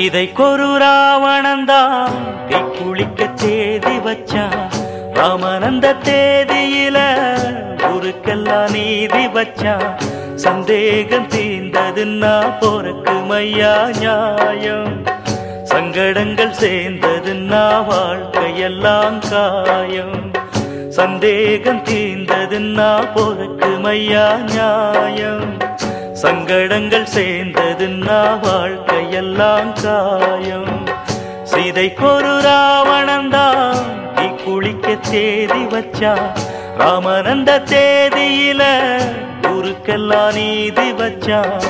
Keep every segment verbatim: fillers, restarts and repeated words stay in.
சீதைக்கொரு ராவணந்தான் தீ குளிக்க தேதி வச்சான். ராமனந்த தேதியில ஊருக்கெல்லாம் நீதி வச்சான். சந்தேகம் தீர்ந்ததுன்னா போறக்கு மையா நியாயம். சங்கடங்கள் சேர்ந்ததுன்னா வாழ்க்கையெல்லாம் காயம். சந்தேகம் தீர்ந்ததுன்னா போறக்கு மையா நியாயம். சங்கடங்கள் சேர்ந்ததுன்னா வாழ்க்கையெல்லாம் காயம். சீதைக்கொரு ராவணந்தான் தீ குளிக்க தேதி வச்சான். ராமனந்த தேதியில ஊருக்கெல்லாம் நீதி வச்சான்.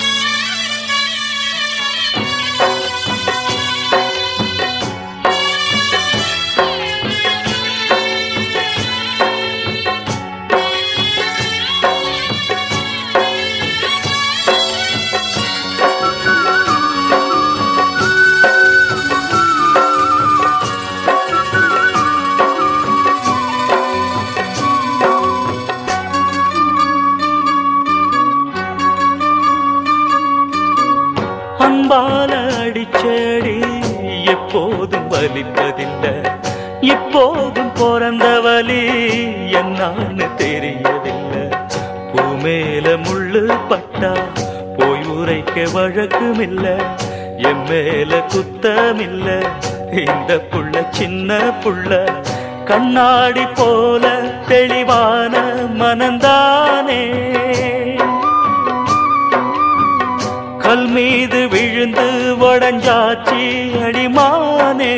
அன்பால அடிச்சடி எப்போதும் வலிப்பதில்லை. இப்போதும் பிறந்த வலி என்னான்னு தெரியவில்லை. பூமேல முள்ளு பட்டா போய் உரைக்க வழக்குமில்ல. என் மேல குத்தமில்ல. இந்த புள்ள சின்ன புள்ள கண்ணாடி போல தெளிவான மனந்தானே. கல் மீது விழுந்து வடஞ்சாச்சி அடிமானே.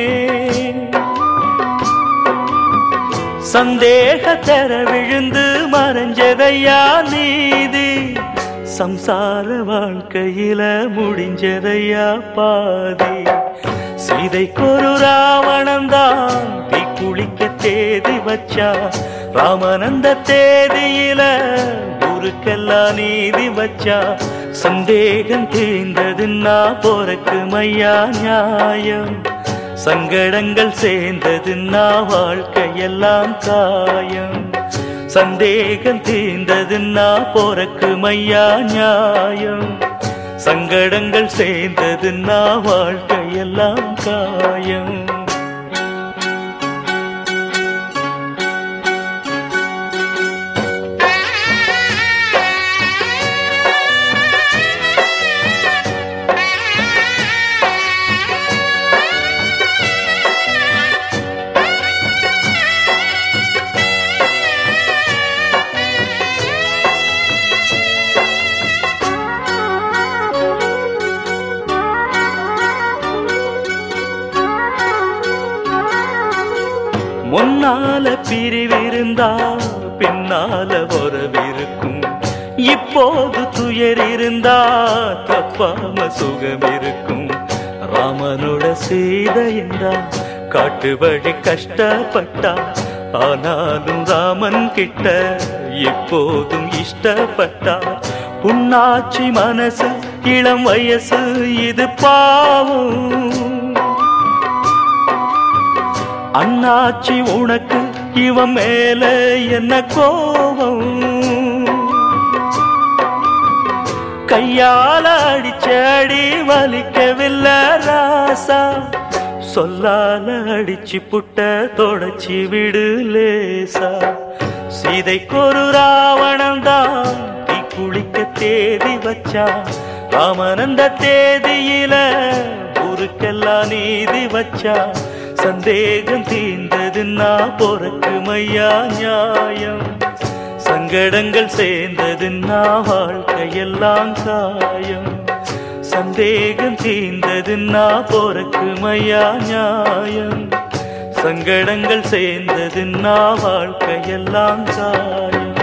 சந்தேக தர விழுந்து மறைஞ்சதையா நீதி. சம்சார வாழ்க்கையில முடிஞ்சதையா பாதி. சீதைக்கொரு ராவணந்தான் தீ குளிக்க தேதி வச்சா. ராமனந்த தேதியில ஊருக்கெல்லாம் நீதி வச்சா. சந்தேகம் தீர்ந்ததுன்னா போறக்கு மையா நியாயம். சங்கடங்கள் சேர்ந்ததுன்னா வாழ்க்கையெல்லாம் காயம். சந்தேகம் தீர்ந்ததுன்னா போறக்கு மையா நியாயம். சங்கடங்கள் சேர்ந்ததுன்னா வாழ்க்கையெல்லாம் காயம். முன்னால பிரிவிருந்தா பின்னால உறவிருக்கும். இப்போது துயர் இருந்தா தப்பாம சுகம் இருக்கும். ராமனோட சீதையின்றா காட்டு வழி கஷ்டப்பட்டா. ஆனாலும் ராமன் கிட்ட இப்போதும் இஷ்டப்பட்டா. புண்ணாச்சி மனசு இளம் வயசு இது பாவம். அண்ணாச்சி உனக்கு இவன் மேல என்ன கோபம். கையால அடிச்சடி வலிக்கவில்லை ராசா. சொல்லால அடிச்சு புட்ட தொடச்சி விடு லேசா. சீதைக்கொரு ராவணந்தான் தீ குளிக்க தேதி வச்சா. ராமனந்த தேதியில ஊருக்கெல்லாம் நீதி வச்சா. சந்தேகம் தீர்ந்ததுன்னா போறக்கு மையா நியாயம். சங்கடங்கள் சேர்ந்ததுன்னா வாழ்க்கையெல்லாம் காயம். சந்தேகம் தீர்ந்ததுன்னா போறக்கு மையா நியாயம். சங்கடங்கள் சேர்ந்ததுன்னா வாழ்க்கையெல்லாம் காயம்.